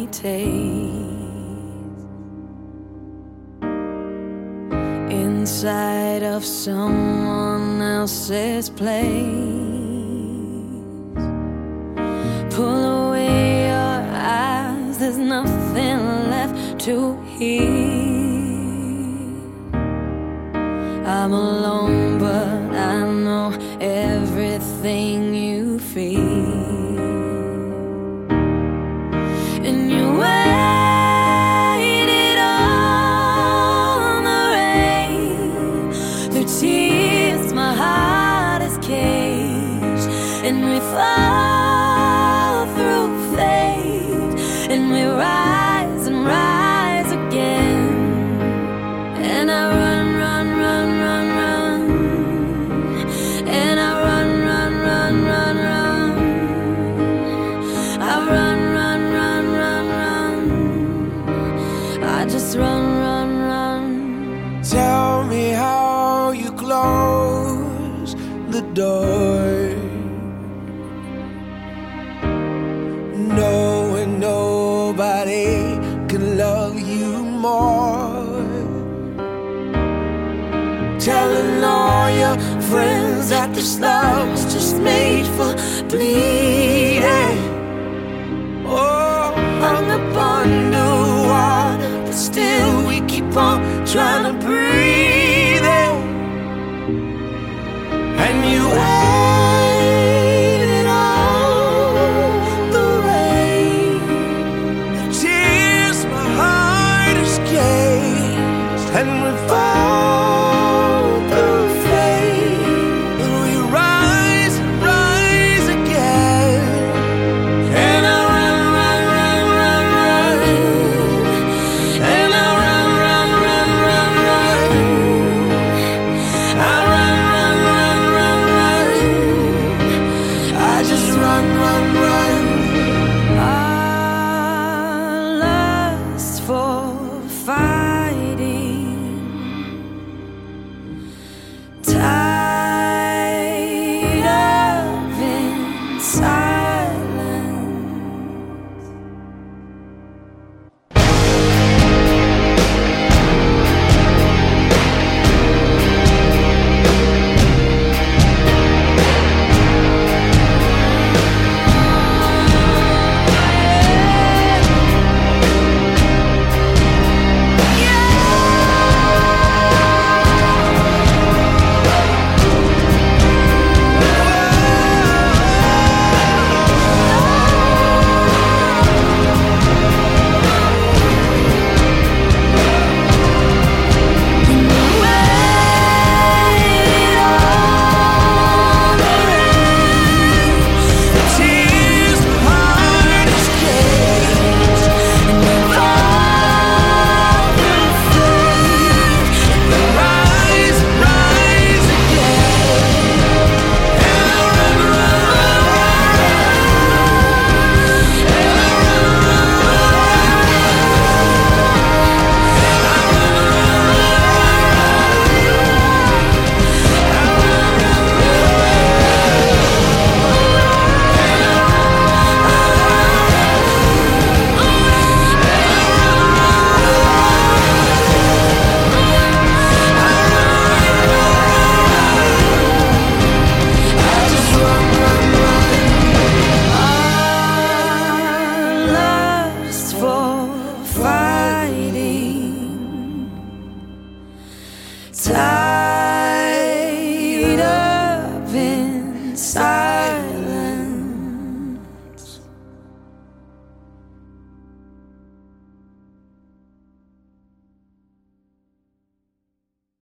taste inside of someone else's place. Pull away your eyes, there's nothing left to hear. I'm alone, but I know everything you feel. And you waited on the rain. Through tears, my heart is caged. And we fall through fate. And we rise and rise again. And I run, run, run, run, run. And I run, run, run, run, run. I run, run, run, run, run. I just run, run, run. Tell me how you close the door, knowing nobody can love you more. Telling all your friends that this love was just made for bleeding. Oh, hung up underwater, but still we keep on trying to breathe it. And you waited on the rain, the tears, my heart escaped, and we fall through fate, and we rise and rise again. And I run, run, run, run, run. And I run, run, run, run, run. I run, run, run, run, run. I just run, run, run. Our lust for fire